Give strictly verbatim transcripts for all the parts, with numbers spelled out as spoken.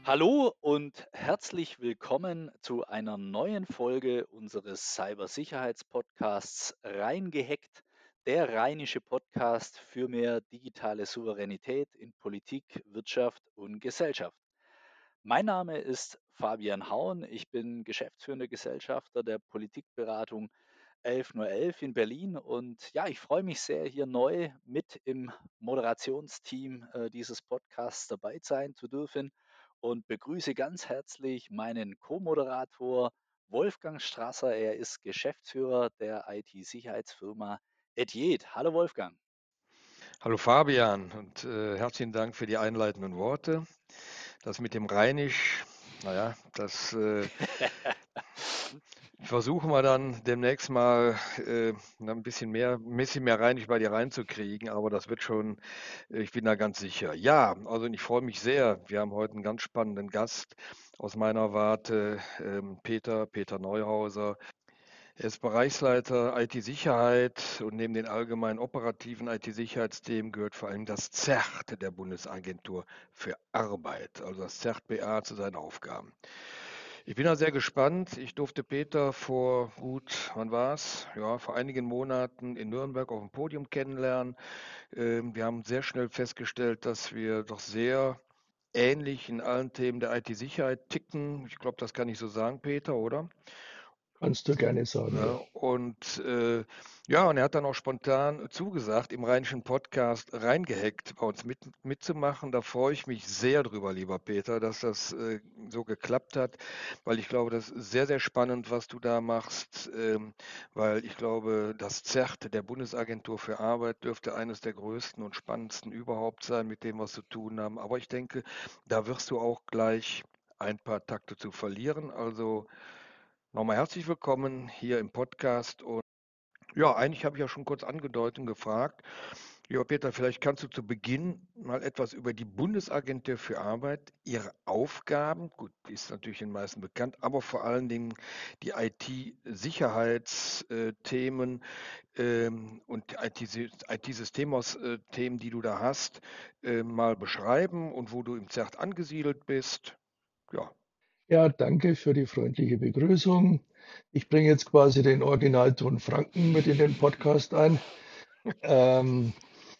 Hallo und herzlich willkommen zu einer neuen Folge unseres Cybersicherheitspodcasts Reingehackt, der rheinische Podcast für mehr digitale Souveränität in Politik, Wirtschaft und Gesellschaft. Mein Name ist Fabian Hauen. Ich bin geschäftsführender Gesellschafter der Politikberatung elf null elf in Berlin und ja, ich freue mich sehr, hier neu mit im Moderationsteam äh, dieses Podcasts dabei sein zu dürfen und begrüße ganz herzlich meinen Co-Moderator Wolfgang Strasser. Er ist Geschäftsführer der I T-Sicherheitsfirma Etιed. Hallo Wolfgang. Hallo Fabian und äh, herzlichen Dank für die einleitenden Worte. Das mit dem Rheinisch, naja, das äh, versuchen wir dann demnächst mal äh, ein bisschen mehr, ein bisschen mehr Rheinisch bei dir reinzukriegen, aber das wird schon, äh, ich bin da ganz sicher. Ja, also ich freue mich sehr. Wir haben heute einen ganz spannenden Gast aus meiner Warte, ähm, Peter, Peter Neuhauser. Er ist Bereichsleiter I T-Sicherheit und neben den allgemeinen operativen I T-Sicherheitsthemen gehört vor allem das CERT der Bundesagentur für Arbeit, also das CERT B A zu seinen Aufgaben. Ich bin da sehr gespannt. Ich durfte Peter vor gut, wann war es? Ja, vor einigen Monaten in Nürnberg auf dem Podium kennenlernen. Ähm, Wir haben sehr schnell festgestellt, dass wir doch sehr ähnlich in allen Themen der I T-Sicherheit ticken. Ich glaube, das kann ich so sagen, Peter, oder? Kannst du gerne sagen, ja. Ne? Und äh, ja, und er hat dann auch spontan zugesagt, im Rheinischen Podcast reingehackt, bei uns mit, mitzumachen. Da freue ich mich sehr drüber, lieber Peter, dass das äh, so geklappt hat, weil ich glaube, das ist sehr, sehr spannend, was du da machst, ähm, weil ich glaube, das CERT der Bundesagentur für Arbeit dürfte eines der größten und spannendsten überhaupt sein, mit dem, was zu tun haben. Aber ich denke, da wirst du auch gleich ein paar Takte zu verlieren. Also nochmal herzlich willkommen hier im Podcast. Und ja, eigentlich habe ich ja schon kurz angedeutet und gefragt. Lieber Peter, vielleicht kannst du zu Beginn mal etwas über die Bundesagentur für Arbeit, ihre Aufgaben, gut, die ist natürlich den meisten bekannt, aber vor allen Dingen die I T-Sicherheitsthemen ähm, und I T-Systemthemen, die du da hast, äh, mal beschreiben und wo du im CERT angesiedelt bist. Ja, Ja, danke für die freundliche Begrüßung. Ich bringe jetzt quasi den Originalton Franken mit in den Podcast ein. Ähm,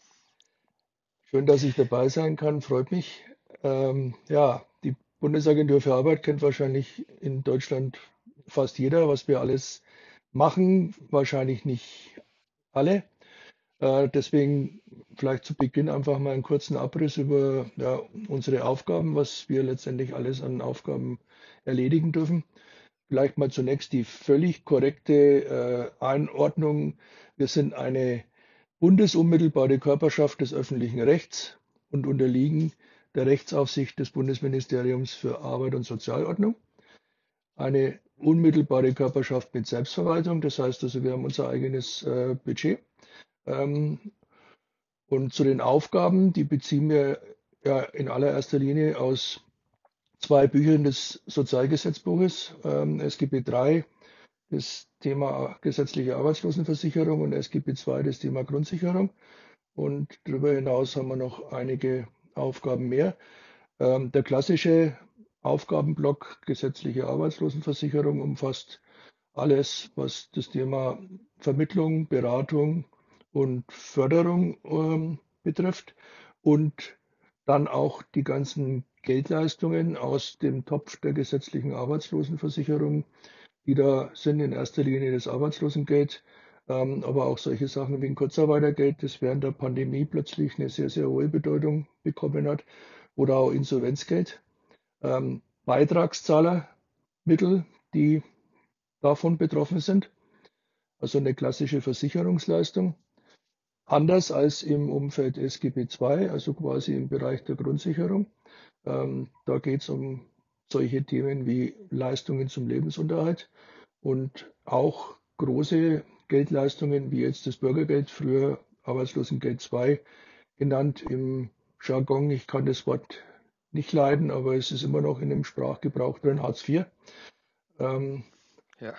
Schön, dass ich dabei sein kann, freut mich. Ähm, ja, die Bundesagentur für Arbeit kennt wahrscheinlich in Deutschland fast jeder, was wir alles machen, wahrscheinlich nicht alle. Äh, deswegen vielleicht zu Beginn einfach mal einen kurzen Abriss über ja, unsere Aufgaben, was wir letztendlich alles an Aufgaben erledigen dürfen. Vielleicht mal zunächst die völlig korrekte äh, Einordnung. Wir sind eine bundesunmittelbare Körperschaft des öffentlichen Rechts und unterliegen der Rechtsaufsicht des Bundesministeriums für Arbeit und Sozialordnung. Eine unmittelbare Körperschaft mit Selbstverwaltung, das heißt also, wir haben unser eigenes äh, Budget. Ähm, und zu den Aufgaben, die beziehen wir ja in allererster Linie aus zwei Büchern des Sozialgesetzbuches, ähm, S G B drei, das Thema gesetzliche Arbeitslosenversicherung, und S G B zwei, das Thema Grundsicherung. Und darüber hinaus haben wir noch einige Aufgaben mehr. Ähm, der klassische Aufgabenblock gesetzliche Arbeitslosenversicherung umfasst alles, was das Thema Vermittlung, Beratung und Förderung ähm, betrifft, und dann auch die ganzen Geldleistungen aus dem Topf der gesetzlichen Arbeitslosenversicherung, die da sind, in erster Linie das Arbeitslosengeld, ähm, aber auch solche Sachen wie ein Kurzarbeitergeld, das während der Pandemie plötzlich eine sehr, sehr hohe Bedeutung bekommen hat, oder auch Insolvenzgeld, ähm, Beitragszahlermittel, die davon betroffen sind, also eine klassische Versicherungsleistung. Anders als im Umfeld S G B zwei, also quasi im Bereich der Grundsicherung. Ähm, da geht es um solche Themen wie Leistungen zum Lebensunterhalt und auch große Geldleistungen wie jetzt das Bürgergeld, früher Arbeitslosengeld zwei genannt im Jargon. Ich kann das Wort nicht leiden, aber es ist immer noch in dem Sprachgebrauch drin, Hartz vier. Ähm, ja.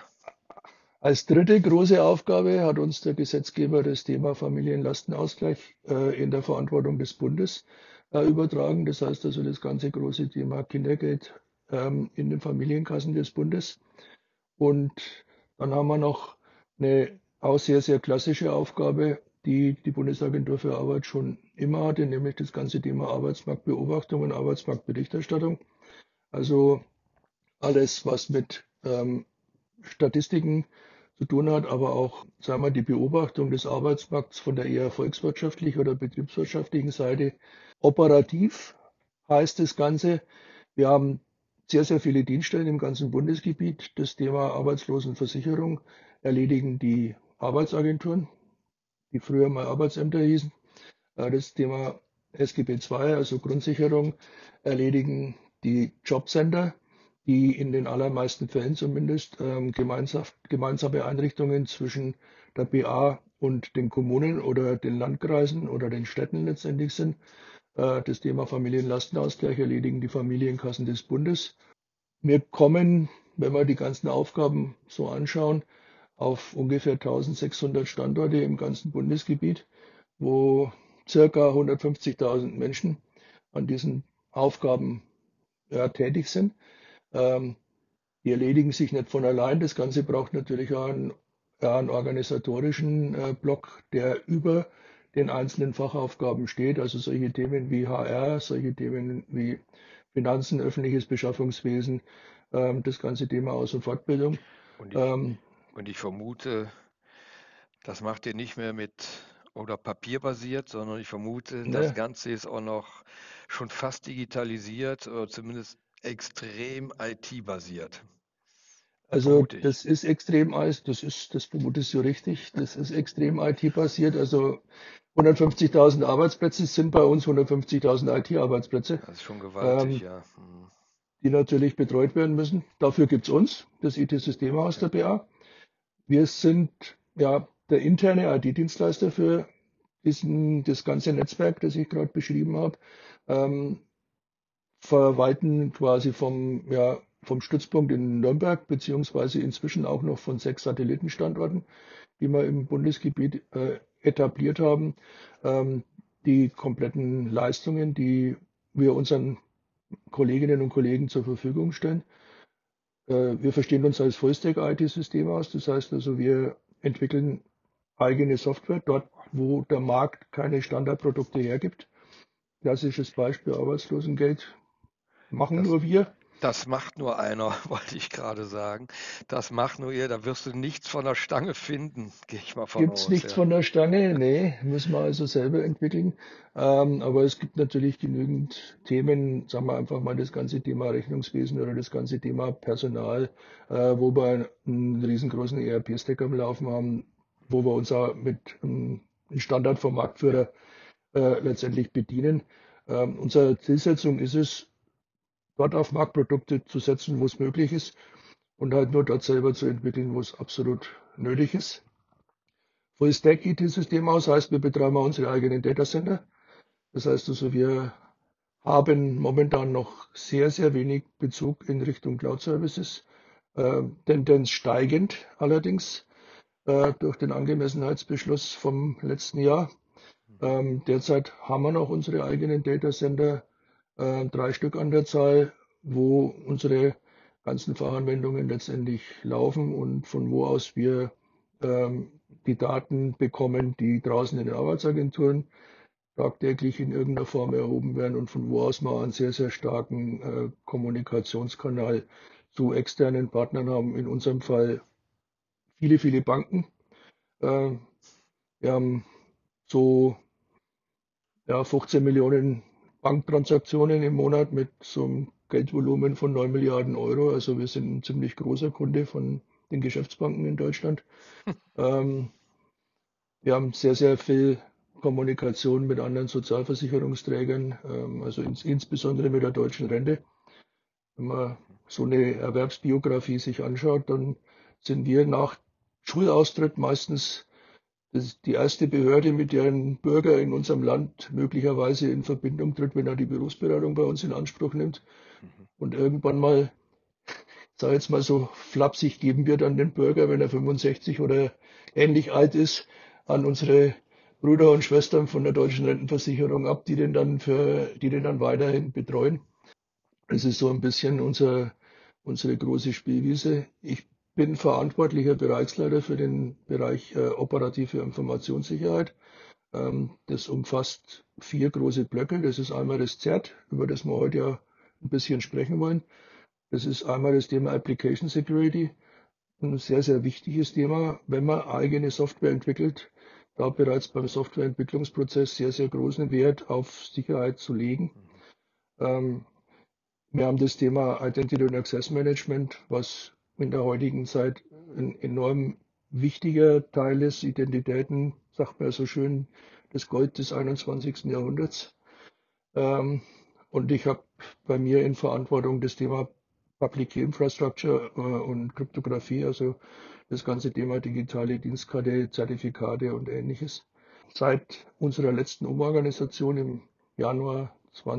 Als dritte große Aufgabe hat uns der Gesetzgeber das Thema Familienlastenausgleich äh, in der Verantwortung des Bundes äh, übertragen. Das heißt also das ganze große Thema Kindergeld ähm, in den Familienkassen des Bundes. Und dann haben wir noch eine auch sehr, sehr klassische Aufgabe, die die Bundesagentur für Arbeit schon immer hatte, nämlich das ganze Thema Arbeitsmarktbeobachtung und Arbeitsmarktberichterstattung. Also alles, was mit ähm, Statistiken zu tun hat, aber auch, sagen wir, die Beobachtung des Arbeitsmarkts von der eher volkswirtschaftlichen oder betriebswirtschaftlichen Seite. Operativ heißt das Ganze, wir haben sehr, sehr viele Dienststellen im ganzen Bundesgebiet. Das Thema Arbeitslosenversicherung erledigen die Arbeitsagenturen, die früher mal Arbeitsämter hießen. Äh, Das Thema S G B zwei, also Grundsicherung, erledigen die Jobcenter, die in den allermeisten Fällen zumindest ähm, gemeinsam, gemeinsame Einrichtungen zwischen der B A und den Kommunen oder den Landkreisen oder den Städten letztendlich sind. Äh, Das Thema Familienlastenausgleich erledigen die Familienkassen des Bundes. Wir kommen, wenn wir die ganzen Aufgaben so anschauen, auf ungefähr eintausendsechshundert Standorte im ganzen Bundesgebiet, wo circa hundertfünfzigtausend Menschen an diesen Aufgaben ja, tätig sind. Ähm, die erledigen sich nicht von allein. Das Ganze braucht natürlich auch einen, ja, einen organisatorischen äh, Block, der über den einzelnen Fachaufgaben steht. Also solche Themen wie H R, solche Themen wie Finanzen, öffentliches Beschaffungswesen, ähm, das ganze Thema Aus- und Fortbildung. Und ich, Ähm, und ich vermute, das macht ihr nicht mehr mit oder papierbasiert, sondern ich vermute, das ne, Ganze ist auch noch schon fast digitalisiert oder zumindest extrem I T-basiert. Also Vermute ich. das ist extrem alles, das ist, das vermutest du richtig, das ist extrem I T-basiert. Also hundertfünfzigtausend Arbeitsplätze sind bei uns hundertfünfzigtausend I T-Arbeitsplätze, Das ist schon gewaltig, ähm, ja. Hm. die natürlich betreut werden müssen. Dafür gibt's uns, das I T-Systemhaus Ja. der B A. Wir sind ja der interne I T-Dienstleister für diesen, das ganze Netzwerk, das ich gerade beschrieben habe. Ähm, verwalten quasi vom, ja, vom Stützpunkt in Nürnberg, beziehungsweise inzwischen auch noch von sechs Satellitenstandorten, die wir im Bundesgebiet äh, etabliert haben, ähm, die kompletten Leistungen, die wir unseren Kolleginnen und Kollegen zur Verfügung stellen. Äh, wir verstehen uns als Full-Stack-I T-System aus. Das heißt also, wir entwickeln eigene Software dort, wo der Markt keine Standardprodukte hergibt. Klassisches Beispiel Arbeitslosengeld machen Das, nur wir. das macht nur einer, wollte ich gerade sagen. Das macht nur ihr, da wirst du nichts von der Stange finden, gehe ich mal von Gibt's aus, nichts ja. von der Stange? Nee, müssen wir also selber entwickeln. Ähm, aber es gibt natürlich genügend Themen, sagen wir einfach mal das ganze Thema Rechnungswesen oder das ganze Thema Personal, äh, wo wir einen riesengroßen E R P-Stack am Laufen haben, wo wir uns auch mit ähm, einem Standard vom Marktführer äh, letztendlich bedienen. Ähm, unsere Zielsetzung ist es, dort auf Marktprodukte zu setzen, wo es möglich ist und halt nur dort selber zu entwickeln, wo es absolut nötig ist. Full-Stack-I T-System aus heißt, wir betreiben auch unsere eigenen Datacenter. Das heißt also, wir haben momentan noch sehr, sehr wenig Bezug in Richtung Cloud-Services. Äh, Tendenz steigend allerdings äh, durch den Angemessenheitsbeschluss vom letzten Jahr. Mhm. Ähm, derzeit haben wir noch unsere eigenen Datacenter, äh, drei Stück an der Zahl, wo unsere ganzen Fachanwendungen letztendlich laufen und von wo aus wir ähm, die Daten bekommen, die draußen in den Arbeitsagenturen tagtäglich in irgendeiner Form erhoben werden und von wo aus wir einen sehr, sehr starken äh, Kommunikationskanal zu externen Partnern haben. In unserem Fall viele, viele Banken. Äh, wir haben so ja, fünfzehn Millionen Banktransaktionen im Monat mit so einem Geldvolumen von neun Milliarden Euro. Also wir sind ein ziemlich großer Kunde von den Geschäftsbanken in Deutschland. Ähm, wir haben sehr, sehr viel Kommunikation mit anderen Sozialversicherungsträgern, ähm, also ins, insbesondere mit der deutschen Rente. Wenn man so eine Erwerbsbiografie sich anschaut, dann sind wir nach Schulaustritt meistens das ist die erste Behörde, mit der ein Bürger in unserem Land möglicherweise in Verbindung tritt, wenn er die Berufsberatung bei uns in Anspruch nimmt. Mhm. Und irgendwann mal, sag jetzt mal so flapsig, geben wir dann den Bürger, wenn er fünfundsechzig oder ähnlich alt ist, an unsere Brüder und Schwestern von der deutschen Rentenversicherung ab, die den dann für, die den dann weiterhin betreuen. Das ist so ein bisschen unser, unsere große Spielwiese. Ich bin verantwortlicher Bereichsleiter für den Bereich äh, operative Informationssicherheit. Ähm, das umfasst vier große Blöcke. Das ist einmal das Z E R T, über das wir heute ja ein bisschen sprechen wollen. Das ist einmal das Thema Application Security, ein sehr, sehr wichtiges Thema, wenn man eigene Software entwickelt, da bereits beim Softwareentwicklungsprozess sehr, sehr großen Wert auf Sicherheit zu legen. Ähm, wir haben das Thema Identity und Access Management, was in der heutigen Zeit ein enorm wichtiger Teil ist. Identitäten, sagt man ja so schön, das Gold des einundzwanzigsten Jahrhunderts. Ähm, und ich habe bei mir in Verantwortung das Thema Public Key Infrastructure äh, und Kryptographie, also das ganze Thema digitale Dienstkarte, Zertifikate und ähnliches. Seit unserer letzten Umorganisation im Januar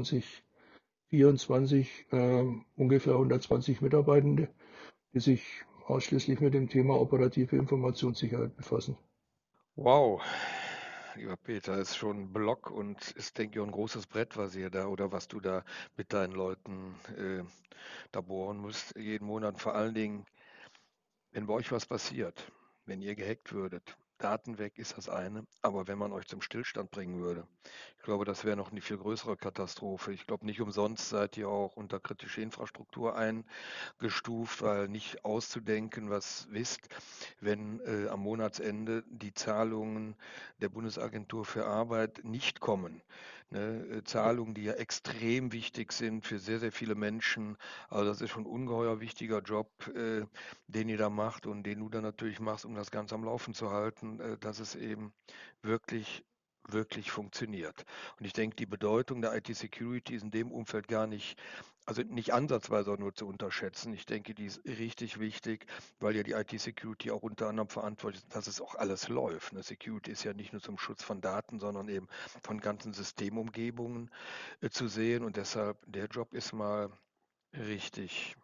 zweitausendvierundzwanzig äh, ungefähr hundertzwanzig Mitarbeitende, die sich ausschließlich mit dem Thema operative Informationssicherheit befassen. Wow, lieber Peter, ist schon ein Block und ist, denke ich, auch ein großes Brett, was ihr da oder was du da mit deinen Leuten äh, da bohren musst jeden Monat. Vor allen Dingen, wenn bei euch was passiert, wenn ihr gehackt würdet, Daten weg ist das eine, aber wenn man euch zum Stillstand bringen würde, ich glaube, das wäre noch eine viel größere Katastrophe. Ich glaube, nicht umsonst seid ihr auch unter kritische Infrastruktur eingestuft, weil nicht auszudenken, was wisst, wenn äh, am Monatsende die Zahlungen der Bundesagentur für Arbeit nicht kommen. Ne? Äh, Zahlungen, die ja extrem wichtig sind für sehr, sehr viele Menschen. Also das ist schon ein ungeheuer wichtiger Job, äh, den ihr da macht und den du dann natürlich machst, um das Ganze am Laufen zu halten, äh, dass es eben wirklich wirklich funktioniert. Und ich denke, die Bedeutung der I T-Security ist in dem Umfeld gar nicht, also nicht ansatzweise auch nur zu unterschätzen. Ich denke, die ist richtig wichtig, weil ja die I T-Security auch unter anderem verantwortlich ist, dass es auch alles läuft. Ne? Security ist ja nicht nur zum Schutz von Daten, sondern eben von ganzen Systemumgebungen äh, zu sehen. Und deshalb, der Job ist mal richtig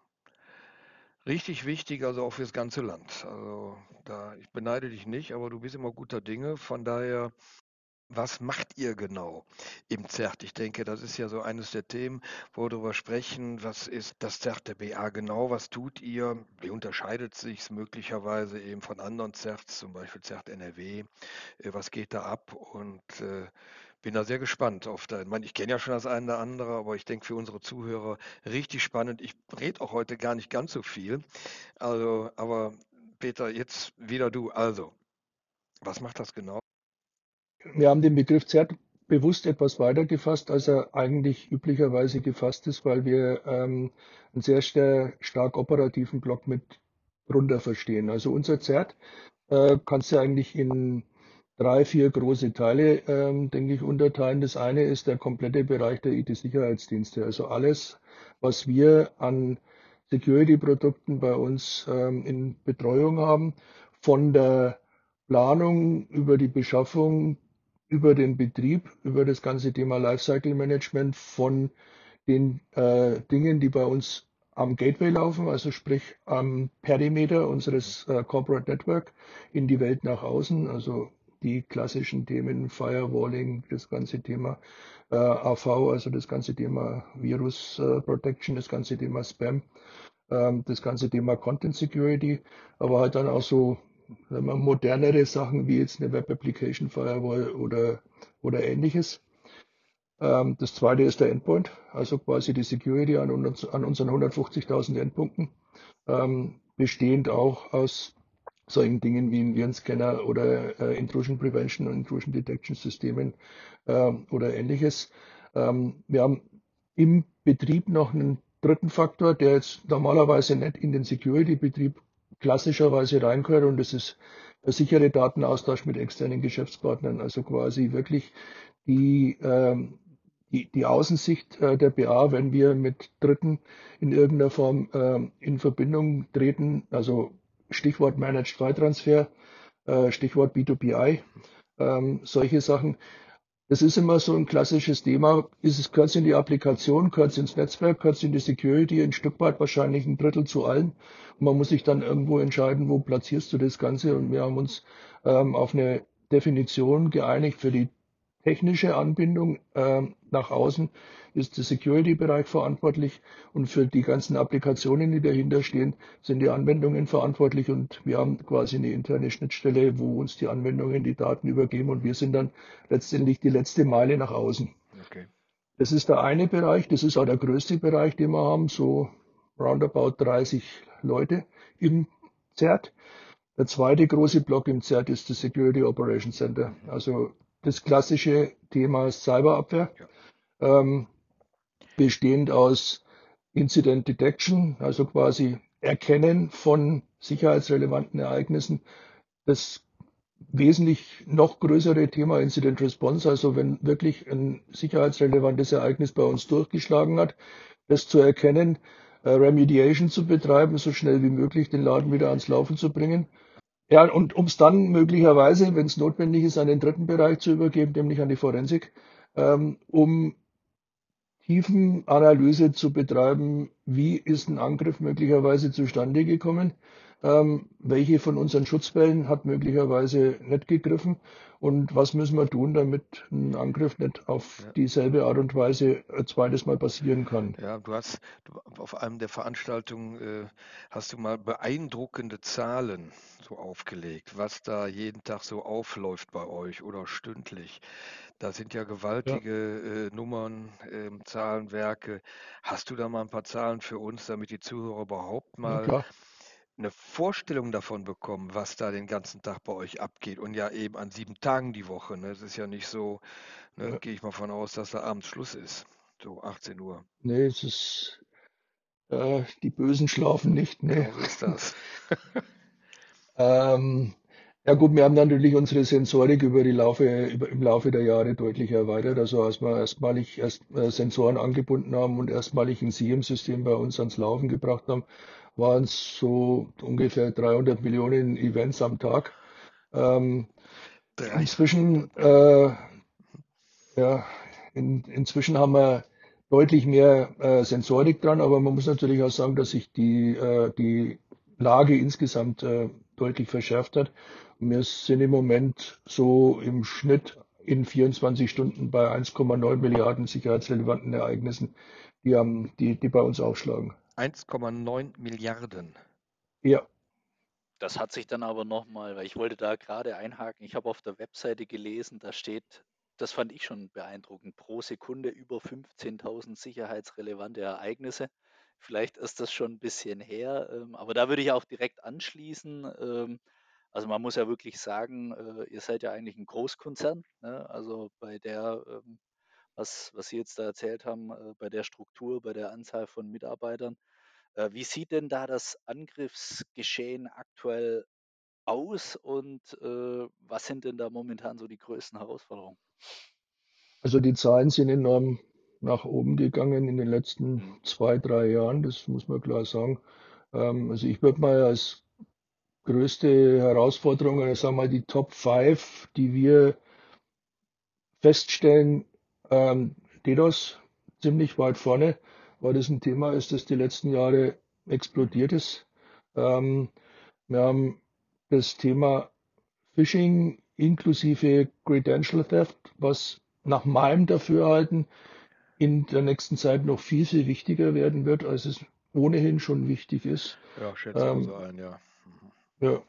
Richtig wichtig, also auch fürs ganze Land. Also da, ich beneide dich nicht, aber du bist immer guter Dinge. Von daher, was macht ihr genau im Z E R T? Ich denke, das ist ja so eines der Themen, wo wir darüber sprechen. Was ist das Z E R T der B A genau? Was tut ihr? Wie unterscheidet sich es möglicherweise eben von anderen Z E R Ts, zum Beispiel Z E R T N R W? Äh, Was geht da ab? Und äh, bin da sehr gespannt auf dein. Ich meine, ich kenne ja schon das eine oder andere, aber ich denke für unsere Zuhörer richtig spannend. Ich rede auch heute gar nicht ganz so viel. Also, aber Peter, jetzt wieder du. Also, was macht das genau? Wir haben den Begriff Z E R T bewusst etwas weiter gefasst, als er eigentlich üblicherweise gefasst ist, weil wir ähm, einen sehr sta- stark operativen Block mit drunter verstehen. Also unser Z E R T äh, kannst du eigentlich in drei, vier große Teile, ähm, denke ich, unterteilen. Das eine ist der komplette Bereich der I T-Sicherheitsdienste. Also alles, was wir an Security-Produkten bei uns ähm, in Betreuung haben, von der Planung über die Beschaffung, über den Betrieb, über das ganze Thema Lifecycle Management von den äh, Dingen, die bei uns am Gateway laufen, also sprich am Perimeter unseres äh, Corporate Network in die Welt nach außen, also die klassischen Themen Firewalling, das ganze Thema äh, A V, also das ganze Thema Virus äh, Protection, das ganze Thema Spam, ähm, das ganze Thema Content Security, aber halt dann auch so, sagen wir, modernere Sachen wie jetzt eine Web Application Firewall oder, oder ähnliches. Ähm, das zweite ist der Endpoint, also quasi die Security an, uns, an unseren hundertfünfzigtausend Endpunkten, ähm, bestehend auch aus solchen Dingen wie ein Virenscanner oder äh, Intrusion Prevention und Intrusion Detection Systemen ähm, oder ähnliches. Ähm, wir haben im Betrieb noch einen dritten Faktor, der jetzt normalerweise nicht in den Security-Betrieb klassischerweise reingehört, und das ist der sichere Datenaustausch mit externen Geschäftspartnern, also quasi wirklich die, ähm, die, die Außensicht äh, der B A, wenn wir mit Dritten in irgendeiner Form ähm, in Verbindung treten, also Stichwort Managed File Transfer, äh, Stichwort B zwei P I, ähm, solche Sachen. Das ist immer so ein klassisches Thema. Ist es, gehört es in die Applikation, gehört es ins Netzwerk, gehört es in die Security, ein Stück weit wahrscheinlich ein Drittel zu allen. Und man muss sich dann irgendwo entscheiden, wo platzierst du das Ganze. Und wir haben uns ähm, auf eine Definition geeinigt für die technische Anbindung ähm, nach außen ist der Security-Bereich verantwortlich und für die ganzen Applikationen, die dahinter stehen, sind die Anwendungen verantwortlich und wir haben quasi eine interne Schnittstelle, wo uns die Anwendungen die Daten übergeben und wir sind dann letztendlich die letzte Meile nach außen. Okay. Das ist der eine Bereich, das ist auch der größte Bereich, den wir haben, so roundabout dreißig Leute im Z E R T. Der zweite große Block im Z E R T ist das Security Operations Center, also das klassische Thema Cyberabwehr, Ja. ähm, bestehend aus Incident Detection, also quasi Erkennen von sicherheitsrelevanten Ereignissen. Das wesentlich noch größere Thema Incident Response, also wenn wirklich ein sicherheitsrelevantes Ereignis bei uns durchgeschlagen hat, das zu erkennen, äh, Remediation zu betreiben, so schnell wie möglich den Laden wieder ans Laufen zu bringen. Ja, und um es dann möglicherweise, wenn es notwendig ist, an den dritten Bereich zu übergeben, nämlich an die Forensik, ähm, um Tiefenanalyse zu betreiben, wie ist ein Angriff möglicherweise zustande gekommen, ähm, welche von unseren Schutzwellen hat möglicherweise nicht gegriffen und was müssen wir tun, damit ein Angriff nicht auf Ja. dieselbe Art und Weise ein zweites Mal passieren kann. Ja, du hast du, auf einem der Veranstaltungen äh, hast du mal beeindruckende Zahlen so aufgelegt, was da jeden Tag so aufläuft bei euch oder stündlich. Da sind ja Ja, gewaltige äh, Nummern, ähm, Zahlenwerke. Hast du da mal ein paar Zahlen für uns, damit die Zuhörer überhaupt na mal klar. eine Vorstellung davon bekommen, was da den ganzen Tag bei euch abgeht und ja eben an sieben Tagen die Woche. Ne? Es ist ja nicht so, ne, Ja. gehe ich mal von aus, dass da abends Schluss ist, so achtzehn Uhr. Nee, es ist, äh, die Bösen schlafen nicht, nee. Genau so ist das. Ähm, ja gut, wir haben natürlich unsere Sensorik über die Laufe, über, im Laufe der Jahre deutlich erweitert. Ja, Also als wir erstmalig erst äh, Sensoren angebunden haben und erstmalig ein SIEM-System bei uns ans Laufen gebracht haben, waren es so ungefähr dreihundert Millionen Events am Tag. Ähm, inzwischen, dreihundert Millionen. äh, ja, in, inzwischen haben wir deutlich mehr äh, Sensorik dran, aber man muss natürlich auch sagen, dass sich die, äh, die Lage insgesamt äh, deutlich verschärft hat. Und wir sind im Moment so im Schnitt in vierundzwanzig Stunden bei eins Komma neun Milliarden sicherheitsrelevanten Ereignissen, die, haben, die, die bei uns aufschlagen. eins Komma neun Milliarden. Ja, Das hat sich dann aber nochmal, weil ich wollte da gerade einhaken, ich habe auf der Webseite gelesen, da steht, das fand ich schon beeindruckend, pro Sekunde über fünfzehntausend sicherheitsrelevante Ereignisse. Vielleicht ist das schon ein bisschen her, ähm, aber da würde ich auch direkt anschließen. Ähm, also man muss ja wirklich sagen, äh, ihr seid ja eigentlich ein Großkonzern, ne? Also bei der, ähm, was, was Sie jetzt da erzählt haben, äh, bei der Struktur, bei der Anzahl von Mitarbeitern. Äh, wie sieht denn da das Angriffsgeschehen aktuell aus und äh, was sind denn da momentan so die größten Herausforderungen? also die Zahlen sind enorm nach oben gegangen in den letzten Mhm. zwei, drei Jahren, das muss man klar sagen. Ähm, also ich würde mal als größte Herausforderung, oder sagen wir mal die Top fünf, die wir feststellen, ähm, DDoS ziemlich weit vorne, weil das ein Thema ist, das die letzten Jahre explodiert ist. Ähm, wir haben das Thema Phishing inklusive Credential Theft, was nach meinem Dafürhalten in der nächsten Zeit noch viel, viel wichtiger werden wird, als es ohnehin schon wichtig ist. Ja, schätze ich auch so Ähm, ein, ja. Mhm. ja,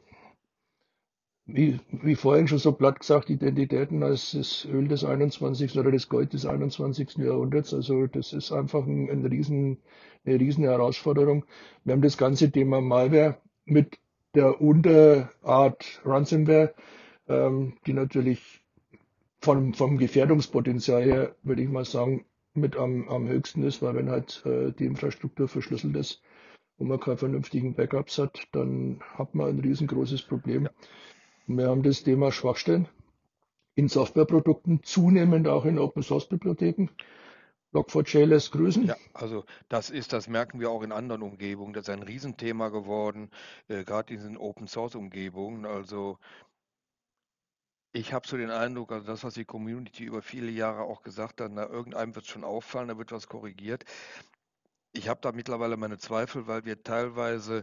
wie, wie vorhin schon so platt gesagt, Identitäten als das Öl des einundzwanzigsten oder das Gold des einundzwanzigsten Jahrhunderts. Also das ist einfach ein, ein riesen, eine riesen Herausforderung. Wir haben das ganze Thema Malware mit der Unterart Ransomware, ähm, die natürlich vom, vom Gefährdungspotenzial her, würde ich mal sagen, mit am, am höchsten ist, weil wenn halt äh, die Infrastruktur verschlüsselt ist und man keine vernünftigen Backups hat, dann hat man ein riesengroßes Problem. Ja. Und wir haben das Thema Schwachstellen in Softwareprodukten, zunehmend auch in Open-Source-Bibliotheken. log four j lässt grüßen. Ja, also das ist, das merken wir auch in anderen Umgebungen. Das ist ein Riesenthema geworden, äh, gerade in diesen Open-Source-Umgebungen. Also ich habe so den Eindruck, also das, was die Community über viele Jahre auch gesagt hat, na, irgendeinem wird es schon auffallen, da wird was korrigiert. Ich habe da mittlerweile meine Zweifel, weil wir teilweise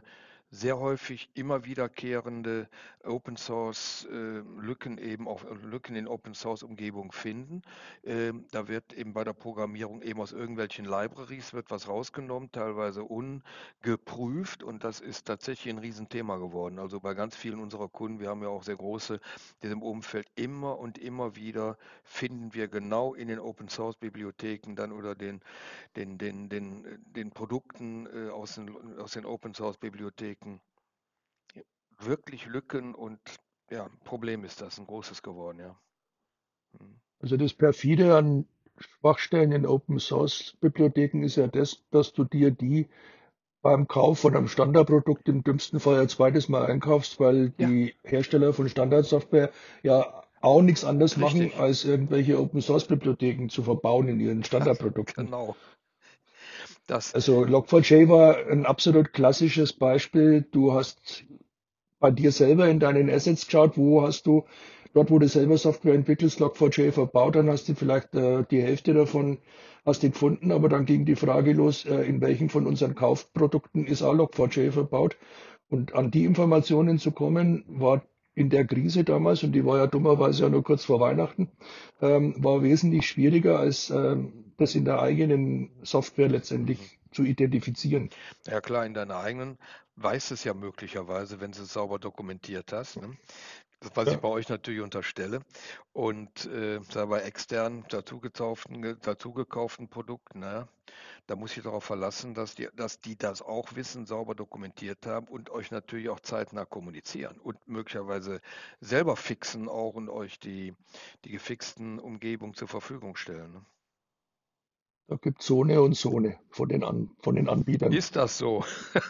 sehr häufig immer wiederkehrende Open Source äh, Lücken eben auch Lücken in Open Source Umgebung finden. Ähm, da wird eben bei der Programmierung eben aus irgendwelchen Libraries wird was rausgenommen, teilweise ungeprüft, und das ist tatsächlich ein Riesenthema geworden. Also bei ganz vielen unserer Kunden, wir haben ja auch sehr große, in diesem Umfeld, immer und immer wieder finden wir genau in den Open Source Bibliotheken dann oder den den, den, den, äh, den Produkten äh, aus den, aus den Open Source Bibliotheken wirklich Lücken, und ja, ein Problem ist das, ein großes geworden, ja. Hm. Also das Perfide an Schwachstellen in Open Source Bibliotheken ist ja das, dass du dir die beim Kauf von einem Standardprodukt im dümmsten Fall ein zweites Mal einkaufst, weil Ja, die Hersteller von Standardsoftware ja auch nichts anderes machen, richtig, als irgendwelche Open Source Bibliotheken zu verbauen in ihren Standardprodukten. genau. Das, Also log four j war ein absolut klassisches Beispiel. Du hast bei dir selber in deinen Assets geschaut, wo hast du, dort wo du selber Software entwickelst, log four j verbaut, dann hast du vielleicht äh, die Hälfte davon hast du gefunden, aber dann ging die Frage los, äh, in welchen von unseren Kaufprodukten ist auch log four j verbaut. Und an die Informationen zu kommen, war in der Krise damals, und die war ja dummerweise ja nur kurz vor Weihnachten, ähm, war wesentlich schwieriger, als ähm, das in der eigenen Software letztendlich mhm. zu identifizieren. Ja klar, in deiner eigenen weißt es ja möglicherweise, wenn du es sauber dokumentiert hast, ne? Das, was ich Ja, bei euch natürlich unterstelle. Und äh, sag bei externen dazugekauften, dazugekauften Produkten, ne? Da muss ich darauf verlassen, dass die, dass die das auch wissen, sauber dokumentiert haben und euch natürlich auch zeitnah kommunizieren und möglicherweise selber fixen auch und euch die, die gefixten Umgebungen zur Verfügung stellen, ne? da gibt es Zone und Zone von den, An von den Anbietern. Ist das so?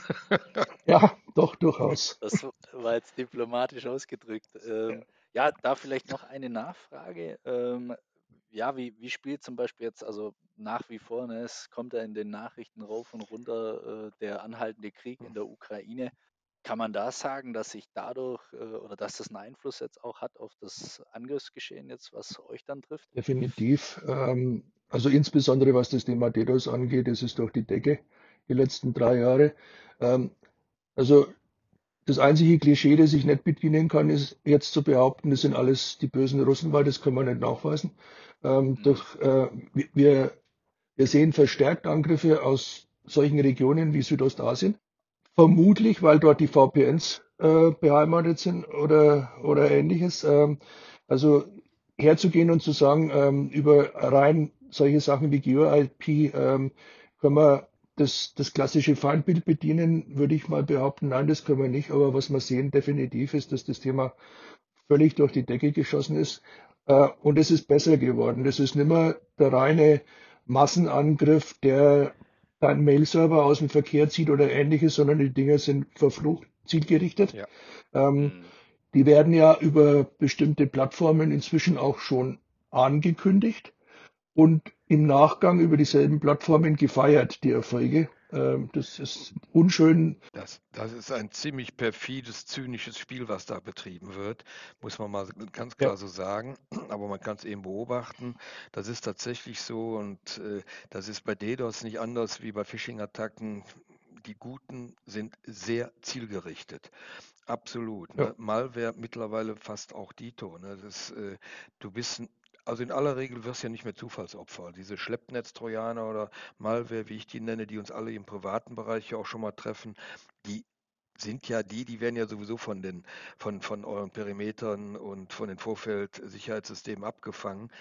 Ja, doch, durchaus. Das war jetzt diplomatisch ausgedrückt. Ähm, ja, da vielleicht noch eine Nachfrage. Ähm, ja, wie, wie spielt zum Beispiel jetzt, also nach wie vor, ne, es kommt ja in den Nachrichten rauf und runter, äh, der anhaltende Krieg in der Ukraine. Kann man da sagen, dass sich dadurch äh, oder dass das einen Einfluss jetzt auch hat auf das Angriffsgeschehen jetzt, was euch dann trifft? Definitiv. Ähm, also insbesondere was das Thema DDoS angeht, ist es durch die Decke die letzten drei Jahre. Ähm, also das einzige Klischee, das ich nicht bedienen kann, ist jetzt zu behaupten, das sind alles die bösen Russen, weil das kann man nicht nachweisen. Ähm, Mhm. durch, äh, wir, wir sehen verstärkt Angriffe aus solchen Regionen wie Südostasien. Vermutlich, weil dort die V P Ns äh, beheimatet sind oder, oder ähnliches. Ähm, also herzugehen und zu sagen, ähm, über rein solche Sachen wie GeoIP ähm, können wir das, das klassische Feindbild bedienen, würde ich mal behaupten, nein, das können wir nicht. Aber was wir sehen definitiv ist, dass das Thema völlig durch die Decke geschossen ist. Äh, und es ist besser geworden. Das ist nicht mehr der reine Massenangriff, der deinen Mail-Server aus dem Verkehr zieht oder ähnliches, sondern die Dinger sind verflucht zielgerichtet. Ja, Ähm, Mhm. die werden ja über bestimmte Plattformen inzwischen auch schon angekündigt und im Nachgang über dieselben Plattformen gefeiert, die Erfolge. Ähm, das ist unschön. das, das ist ein ziemlich perfides, zynisches Spiel, was da betrieben wird, muss man mal ganz Ja, klar so sagen. Aber man kann es eben beobachten. Das ist tatsächlich so, und äh, das ist bei DDoS nicht anders wie bei Phishing-Attacken. Die Guten sind sehr zielgerichtet. Absolut. ja, Ne? Malware mittlerweile fast auch Dito. Ne? Das, äh, du bist, n- also in aller Regel wirst du ja nicht mehr Zufallsopfer. Diese Schleppnetztrojaner oder Malware, wie ich die nenne, die uns alle im privaten Bereich ja auch schon mal treffen, die sind ja die, die werden ja sowieso von den, von, von euren Perimetern und von den Vorfeldsicherheitssystemen abgefangen.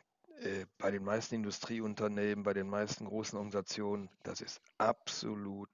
Äh, bei den meisten Industrieunternehmen, bei den meisten großen Organisationen, das ist absolut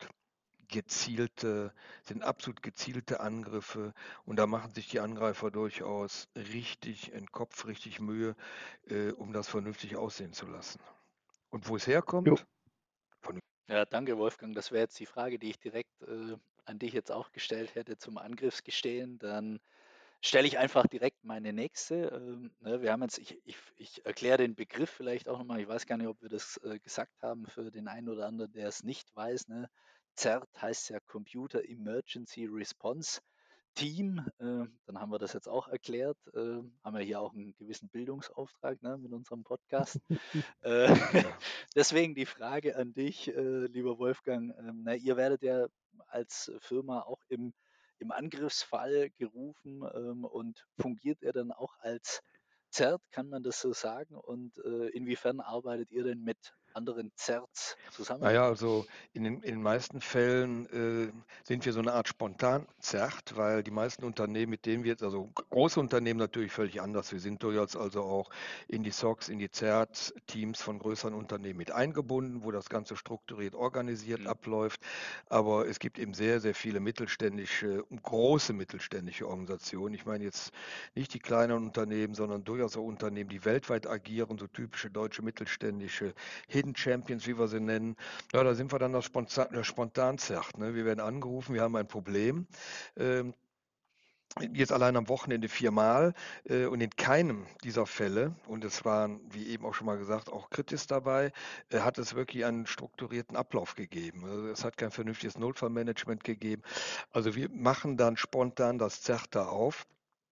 gezielte, sind absolut gezielte Angriffe, und da machen sich die Angreifer durchaus richtig in Kopf, richtig Mühe, äh, um das vernünftig aussehen zu lassen. Und wo es jo. herkommt? Von Ja, danke, Wolfgang. Das wäre jetzt die Frage, die ich direkt äh, an dich jetzt auch gestellt hätte zum Angriffsgestehen. Dann stelle ich einfach direkt meine nächste. Ähm, ne, wir haben jetzt, ich, ich, ich erkläre den Begriff vielleicht auch nochmal. Ich weiß gar nicht, ob wir das äh, gesagt haben für den einen oder anderen, der es nicht weiß. Ne? C E R T heißt ja Computer Emergency Response Team. Äh, dann haben wir das jetzt auch erklärt. Äh, haben wir hier auch einen gewissen Bildungsauftrag, ne, mit unserem Podcast. Äh, ja, deswegen die Frage an dich, äh, lieber Wolfgang. Ähm, na, ihr werdet ja als Firma auch im, im Angriffsfall gerufen ähm, und fungiert er dann auch als ZERT, kann man das so sagen? Und äh, inwiefern arbeitet ihr denn mit anderen ZERTs zusammen? Naja, also in den, in den meisten Fällen äh, sind wir so eine Art Spontan-ZERT, weil die meisten Unternehmen, mit denen wir jetzt, also g- große Unternehmen natürlich völlig anders. Wir sind durchaus also auch in die S O Cs, in die ZERT-Teams von größeren Unternehmen mit eingebunden, wo das Ganze strukturiert organisiert Hm, abläuft. Aber es gibt eben sehr, sehr viele mittelständische, große mittelständische Organisationen. Ich meine jetzt nicht die kleineren Unternehmen, sondern durchaus auch Unternehmen, die weltweit agieren, so typische deutsche mittelständische Hidden Champions, wie wir sie nennen. Ja, da sind wir dann das Spontan, das Spontanzert. Ne? Wir werden angerufen, wir haben ein Problem. Ähm, Jetzt allein am Wochenende viermal äh, und in keinem dieser Fälle, und es waren, wie eben auch schon mal gesagt, auch Kritis dabei, äh, hat es wirklich einen strukturierten Ablauf gegeben. Also es hat kein vernünftiges Notfallmanagement gegeben. Also wir machen dann spontan das Zerter auf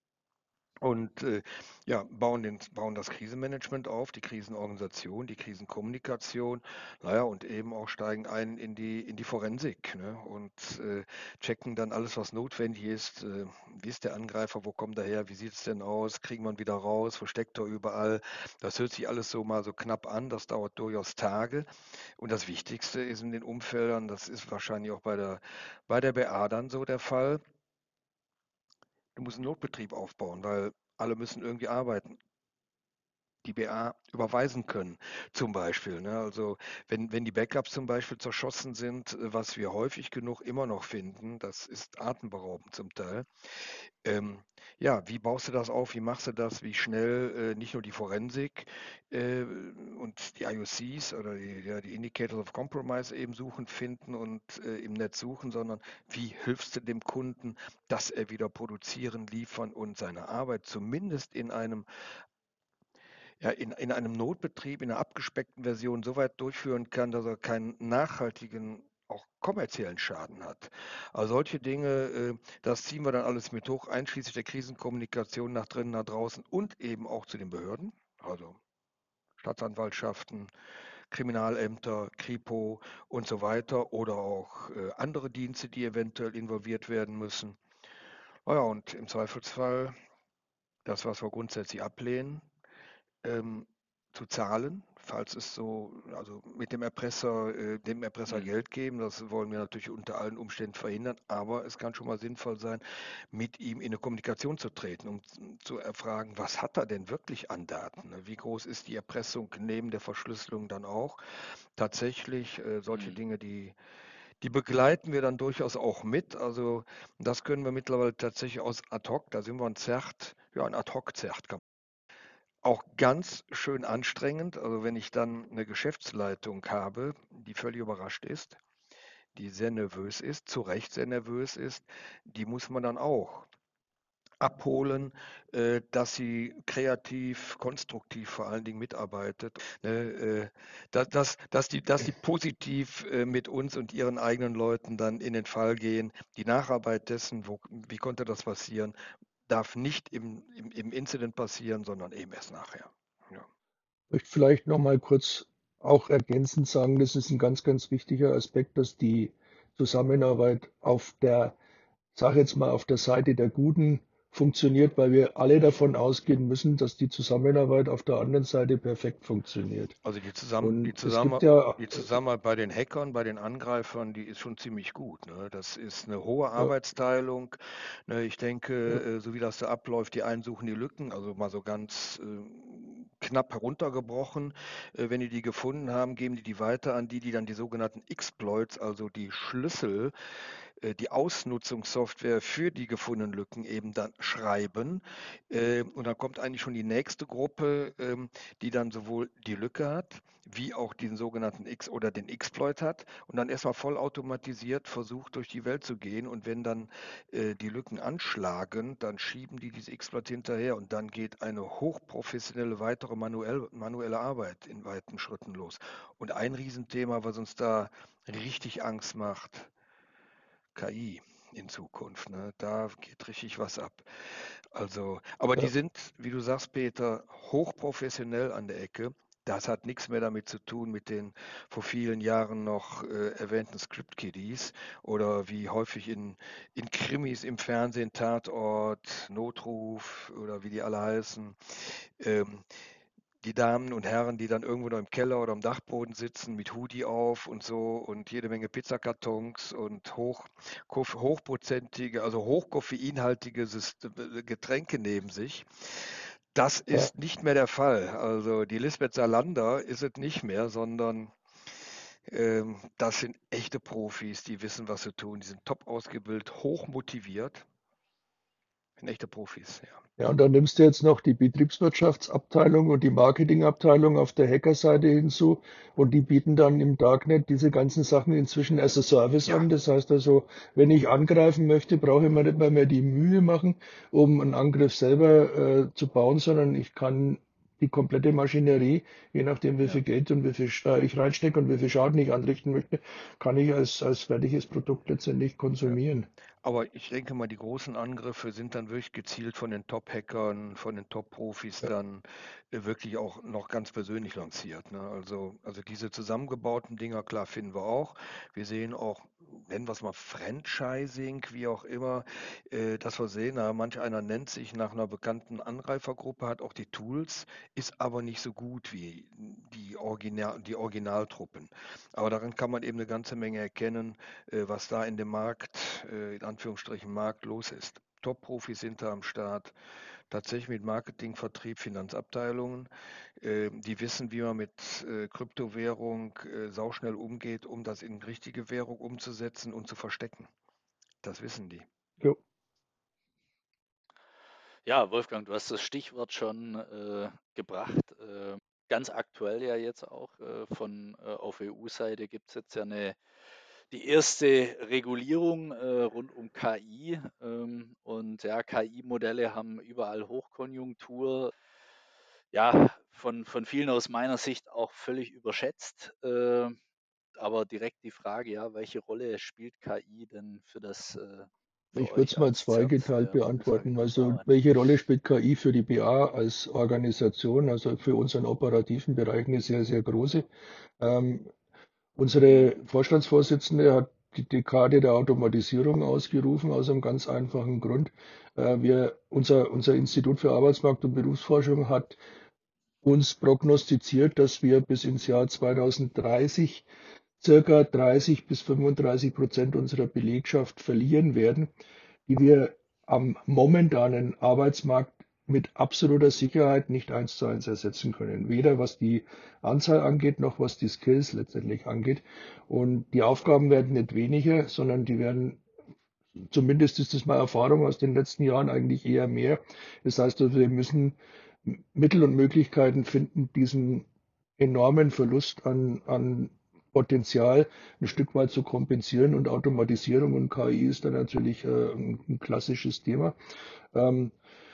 und äh, ja, bauen, den, bauen das Krisenmanagement auf, die Krisenorganisation, die Krisenkommunikation, naja, und eben auch steigen ein in die, in die Forensik, ne, und äh, checken dann alles, was notwendig ist. Äh, wie ist der Angreifer, wo kommt er her, wie sieht es denn aus, kriegen wir ihn wieder raus, wo steckt er überall? Das hört sich alles so mal so knapp an, das dauert durchaus Tage. Und das Wichtigste ist in den Umfeldern, das ist wahrscheinlich auch bei der, bei der B A dann so der Fall, du musst einen Notbetrieb aufbauen, weil alle müssen irgendwie arbeiten. Die B A überweisen können, zum Beispiel. Ne? Also wenn, wenn die Backups zum Beispiel zerschossen sind, äh, was wir häufig genug immer noch finden, das ist atemberaubend zum Teil. Ähm, ja, wie baust du das auf? Wie machst du das? Wie schnell äh, nicht nur die Forensik äh, und die I O Cs oder die, ja, die Indicators of Compromise eben suchen, finden und äh, im Netz suchen, sondern wie hilfst du dem Kunden, dass er wieder produzieren, liefern und seine Arbeit zumindest in einem ja, in, in einem Notbetrieb, in einer abgespeckten Version so weit durchführen kann, dass er keinen nachhaltigen, auch kommerziellen Schaden hat. Also solche Dinge, äh, das ziehen wir dann alles mit hoch, einschließlich der Krisenkommunikation nach drinnen, nach draußen und eben auch zu den Behörden, also Staatsanwaltschaften, Kriminalämter, Kripo und so weiter oder auch äh, andere Dienste, die eventuell involviert werden müssen. Naja, und im Zweifelsfall das, was wir grundsätzlich ablehnen, ähm, zu zahlen, falls es so, also mit dem Erpresser, äh, dem Erpresser hm, Geld geben. Das wollen wir natürlich unter allen Umständen verhindern, aber es kann schon mal sinnvoll sein, mit ihm in eine Kommunikation zu treten, um z- zu erfragen, was hat er denn wirklich an Daten? Ne? Wie groß ist die Erpressung neben der Verschlüsselung dann auch? Tatsächlich, äh, solche hm. Dinge, die die begleiten wir dann durchaus auch mit. Also das können wir mittlerweile tatsächlich aus ad hoc, da sind wir ein Zert, ja, ein ad hoc Zert, auch ganz schön anstrengend. Also wenn ich dann eine Geschäftsleitung habe, die völlig überrascht ist, die sehr nervös ist, zu Recht sehr nervös ist, die muss man dann auch abholen, äh, dass sie kreativ, konstruktiv vor allen Dingen mitarbeitet, ne, äh, dass, dass, dass die, dass die positiv äh, mit uns und ihren eigenen Leuten dann in den Fall gehen. Die Nacharbeit dessen, wo, wie konnte das passieren, darf nicht im, im, im Incident passieren, sondern eben erst nachher. Ja. Ich möchte vielleicht noch mal kurz auch ergänzend sagen, das ist ein ganz, ganz wichtiger Aspekt, dass die Zusammenarbeit auf der, sage jetzt mal, auf der Seite der Guten funktioniert, weil wir alle davon ausgehen müssen, dass die Zusammenarbeit auf der anderen Seite perfekt funktioniert. Also die Zusammen Und die es gibt Zusammen ja, die Zusammenarbeit bei den Hackern, bei den Angreifern, die ist schon ziemlich gut, ne? Das ist eine hohe ja, Arbeitsteilung. Ne, ich ja, denke, äh, so wie das da abläuft, die einen suchen die Lücken, also mal so ganz äh, knapp heruntergebrochen. Äh, wenn die die gefunden haben, geben die die weiter an die, die dann die sogenannten Exploits, also die Schlüssel, äh, die Ausnutzungssoftware für die gefundenen Lücken eben dann schreiben. Äh, Und dann kommt eigentlich schon die nächste Gruppe, ähm, die dann sowohl die Lücke hat, wie auch den sogenannten X oder den Exploit hat und dann erstmal vollautomatisiert versucht, durch die Welt zu gehen. Und wenn dann äh, die Lücken anschlagen, dann schieben die diese Exploit hinterher und dann geht eine hochprofessionelle weitere manuell, manuelle Arbeit in weiten Schritten los. Und ein Riesenthema, was uns da richtig Angst macht, K I in Zukunft. Ne? Da geht richtig was ab. Also, aber die ja, sind, wie du sagst, Peter, hochprofessionell an der Ecke. Das hat nichts mehr damit zu tun mit den vor vielen Jahren noch äh, erwähnten Script-Kiddies oder wie häufig in, in Krimis im Fernsehen, Tatort, Notruf oder wie die alle heißen. Ähm, die Damen und Herren, die dann irgendwo noch im Keller oder am Dachboden sitzen mit Hoodie auf und so und jede Menge Pizzakartons und hoch, koff- hochprozentige, also hochkoffeinhaltige Syst- Getränke neben sich. Das Ja. ist nicht mehr der Fall. Also die Lisbeth Salander ist es nicht mehr, sondern ähm, das sind echte Profis, die wissen, was sie tun. Die sind top ausgebildet, hoch motiviert. Sind echte Profis, ja. Ja, und dann nimmst du jetzt noch die Betriebswirtschaftsabteilung und die Marketingabteilung auf der Hackerseite hinzu und die bieten dann im Darknet diese ganzen Sachen inzwischen as a Service Ja, an. Das heißt also, wenn ich angreifen möchte, brauche ich mir nicht mehr, mehr die Mühe machen, um einen Angriff selber äh, zu bauen, sondern ich kann die komplette Maschinerie, je nachdem wie Ja. viel Geld und wie viel äh, ich reinstecke und wie viel Schaden ich anrichten möchte, kann ich als, als fertiges Produkt letztendlich ja. konsumieren. Aber ich denke mal, die großen Angriffe sind dann wirklich gezielt von den Top-Hackern, von den Top-Profis Ja. dann äh, wirklich auch noch ganz persönlich lanciert. Ne? Also, also diese zusammengebauten Dinger, klar, finden wir auch. Wir sehen auch, nennen wir es mal Franchising, wie auch immer, äh, dass wir sehen, na, manch einer nennt sich nach einer bekannten Angreifergruppe, hat auch die Tools, ist aber nicht so gut wie die, Original, die Originaltruppen. Aber daran kann man eben eine ganze Menge erkennen, äh, was da in dem Markt, äh, in Anführungsstrichen Markt los ist. Top-Profis sind da am Start, tatsächlich mit Marketing, Vertrieb, Finanzabteilungen. Äh, die wissen, wie man mit äh, Kryptowährung äh, sauschnell umgeht, um das in richtige Währung umzusetzen und zu verstecken. Das wissen die. Jo. Ja, Wolfgang, du hast das Stichwort schon äh, gebracht. Äh, ganz aktuell ja jetzt auch äh, von äh, auf E U-Seite gibt es jetzt ja eine die erste Regulierung äh, rund um K I. Ähm, und ja, K I-Modelle haben überall Hochkonjunktur. Ja, von, von vielen aus meiner Sicht auch völlig überschätzt. Äh, aber direkt die Frage, ja, welche Rolle spielt K I denn für das, äh, für Ich würde es euch mal als Z E R T zweigeteilt der beantworten. Also, Bundesagenturnahme? welche Rolle spielt K I für die B A als Organisation? Also für unseren operativen Bereich eine sehr, sehr große. Ähm, Mhm. unsere Vorstandsvorsitzende hat die Dekade der Automatisierung ausgerufen, aus einem ganz einfachen Grund. Äh, wir, unser, unser Institut für Arbeitsmarkt und Berufsforschung hat uns prognostiziert, dass wir bis ins Jahr zweitausenddreißig circa dreißig bis fünfunddreißig Prozent unserer Belegschaft verlieren werden, die wir am momentanen Arbeitsmarkt mit absoluter Sicherheit nicht eins zu eins ersetzen können. Weder was die Anzahl angeht, noch was die Skills letztendlich angeht. Und die Aufgaben werden nicht weniger, sondern die werden, zumindest ist das meine Erfahrung aus den letzten Jahren, eigentlich eher mehr. Das heißt, also, wir müssen Mittel und Möglichkeiten finden, diesen enormen Verlust an, an Potenzial ein Stück weit zu kompensieren. Und Automatisierung und K I ist da natürlich äh, ein, ein klassisches Thema. Ähm,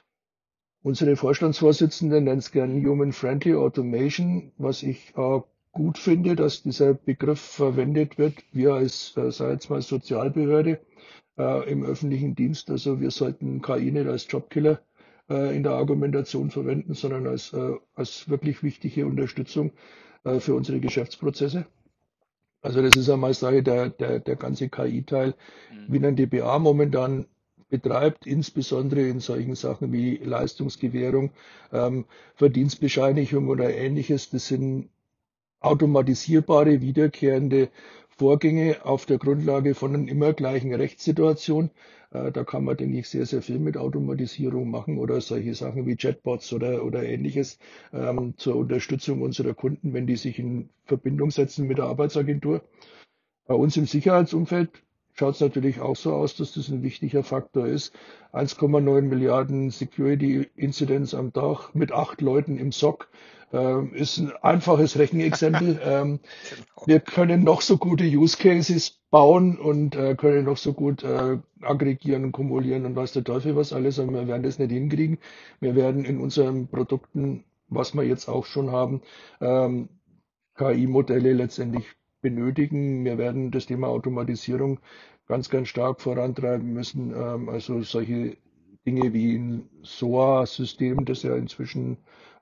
Unsere Vorstandsvorsitzende nennt es gern Mhm. Human-Friendly Automation, was ich äh, gut finde, dass dieser Begriff verwendet wird. Wir als, äh, sei jetzt mal Sozialbehörde äh, im öffentlichen Dienst, also wir sollten K I nicht als Jobkiller äh, in der Argumentation verwenden, sondern als, äh, als wirklich wichtige Unterstützung äh, für unsere Geschäftsprozesse. Also das ist einmal Sache, der, der, der ganze K I-Teil, Mhm. wie ein D B A momentan betreibt, insbesondere in solchen Sachen wie Leistungsgewährung, ähm, Verdienstbescheinigung oder ähnliches. Das sind automatisierbare, wiederkehrende Vorgänge auf der Grundlage von einer immer gleichen Rechtssituation. Äh, Da kann man, denke ich, sehr, sehr viel mit Automatisierung machen oder solche Sachen wie Chatbots oder, oder ähnliches ähm, zur Unterstützung unserer Kunden, wenn die sich in Verbindung setzen mit der Arbeitsagentur. Bei uns im Sicherheitsumfeld schaut es natürlich auch so aus, dass das ein wichtiger Faktor ist. eins Komma neun Milliarden Security Incidents am Tag mit acht Leuten im S O C ähm, ist ein einfaches Rechenexempel. Ähm, Genau. wir können noch so gute Use Cases bauen und äh, können noch so gut äh, aggregieren und kumulieren und weiß der Teufel was alles, aber wir werden das nicht hinkriegen. Wir werden in unseren Produkten, was wir jetzt auch schon haben, ähm, K I-Modelle letztendlich benötigen. Wir werden das Thema Automatisierung ganz, ganz stark vorantreiben müssen. Ähm, also solche Dinge wie ein S O A-System, das ja inzwischen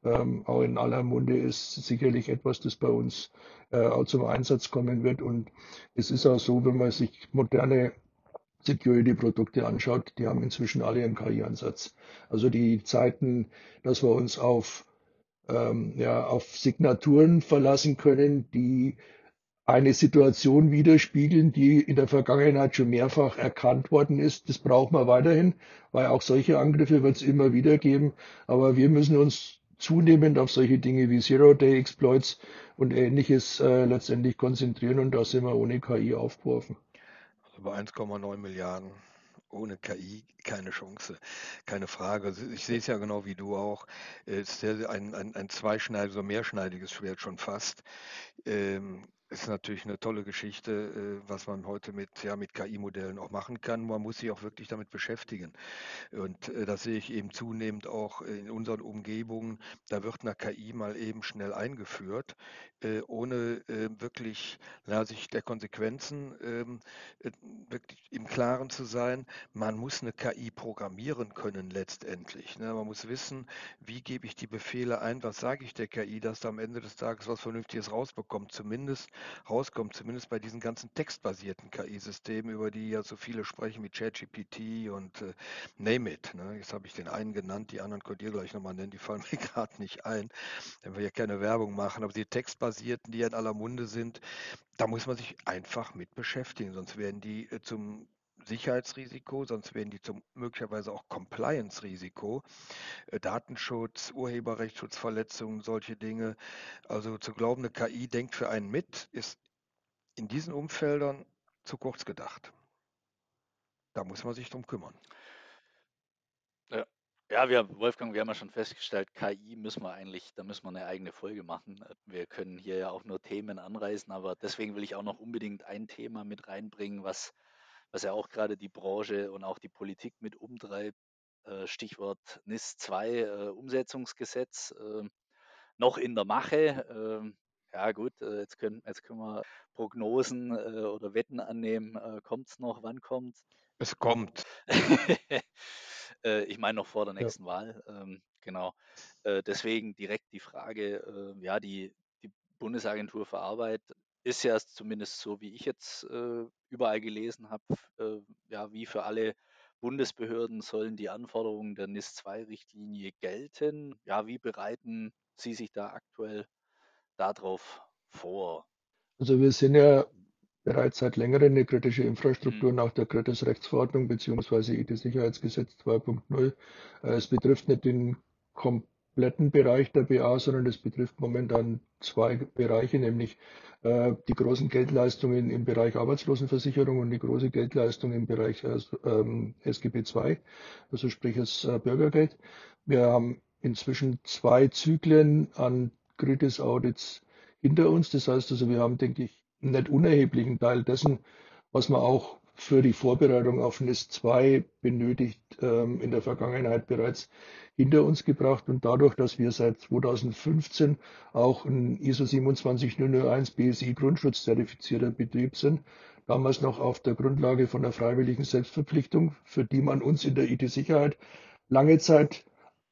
ähm, auch in aller Munde ist, sicherlich etwas, das bei uns äh, auch zum Einsatz kommen wird. Und es ist auch so, wenn man sich moderne Security-Produkte anschaut, die haben inzwischen alle einen K I-Ansatz. Also die Zeiten, dass wir uns auf, ähm, ja, auf Signaturen verlassen können, die eine Situation widerspiegeln, die in der Vergangenheit schon mehrfach erkannt worden ist. Das brauchen wir weiterhin, weil auch solche Angriffe wird es immer wieder geben. Aber wir müssen uns zunehmend auf solche Dinge wie Zero-Day-Exploits und Ähnliches äh, letztendlich konzentrieren, und da sind wir ohne K I aufgeworfen. Über eins Komma neun Milliarden. Ohne K I keine Chance, keine Frage. Ich sehe es ja genau wie du auch. Es ist ja ein, ein, ein zweischneidiges, so mehrschneidiges Schwert schon fast. Ähm, ist natürlich eine tolle Geschichte, äh, was man heute mit, ja, mit K I-Modellen auch machen kann. Man muss sich auch wirklich damit beschäftigen. Und äh, das sehe ich eben zunehmend auch in unseren Umgebungen. Da wird eine K I mal eben schnell eingeführt, äh, ohne äh, wirklich na, sich der Konsequenzen ähm, äh, wirklich im Klaren zu sein. Man muss eine K I programmieren können letztendlich. Ne? Man muss wissen, wie gebe ich die Befehle ein, was sage ich der K I, dass da am Ende des Tages was Vernünftiges rausbekommt, zumindest rauskommt, zumindest bei diesen ganzen textbasierten K I-Systemen, über die ja so viele sprechen, wie ChatGPT und äh, Name it. Ne? Jetzt habe ich den einen genannt, die anderen könnt ihr gleich nochmal nennen, die fallen mir gerade nicht ein, wenn wir hier keine Werbung machen. Aber die textbasierten, die ja in aller Munde sind, da muss man sich einfach mit beschäftigen, sonst werden die äh, zum Sicherheitsrisiko, sonst werden die zum möglicherweise auch Compliance-Risiko, äh, Datenschutz, Urheberrechtsschutzverletzungen, solche Dinge. Also zu glauben, eine K I denkt für einen mit, ist in diesen Umfeldern zu kurz gedacht. Da muss man sich drum kümmern. Ja. Ja, wir, Wolfgang, wir haben ja schon festgestellt, K I müssen wir eigentlich, da müssen wir eine eigene Folge machen. Wir können hier ja auch nur Themen anreißen, aber deswegen will ich auch noch unbedingt ein Thema mit reinbringen, was, was ja auch gerade die Branche und auch die Politik mit umtreibt. Äh, Stichwort NIS zwei äh, Umsetzungsgesetz, äh, noch in der Mache. Ähm, ja gut, äh, jetzt können, jetzt können wir Prognosen äh, oder Wetten annehmen. Äh, kommt es noch? Wann kommt Es kommt. äh, ich meine noch vor der Ja. nächsten Wahl. Ähm, genau. Äh, deswegen direkt die Frage, äh, ja, die, die Bundesagentur für Arbeit ist ja zumindest so, wie ich jetzt äh, überall gelesen habe, äh, ja, wie für alle Bundesbehörden sollen die Anforderungen der NIS zwei Richtlinie gelten. Ja, wie bereiten Sie sich da aktuell darauf vor? Also wir sind ja bereits seit längerem eine kritische Mhm. Infrastruktur nach der Kritis-Rechtsverordnung bzw. I T-Sicherheitsgesetz zwei Punkt null. Äh, Es betrifft nicht den kompletten Bereich der B A, sondern es betrifft momentan zwei Bereiche, nämlich äh, die großen Geldleistungen im Bereich Arbeitslosenversicherung und die große Geldleistung im Bereich äh, ähm, S G B zwei, also sprich das äh, Bürgergeld. Wir haben inzwischen zwei Zyklen an Kritis-Audits hinter uns. Das heißt also, wir haben, denke ich, einen nicht unerheblichen Teil dessen, was man auch für die Vorbereitung auf NIS zwei benötigt, ähm, in der Vergangenheit bereits hinter uns gebracht. Und dadurch, dass wir seit zweitausendfünfzehn auch ein I S O zwei sieben null null eins B S I Grundschutzzertifizierter Betrieb sind, damals noch auf der Grundlage von der freiwilligen Selbstverpflichtung, für die man uns in der I T-Sicherheit lange Zeit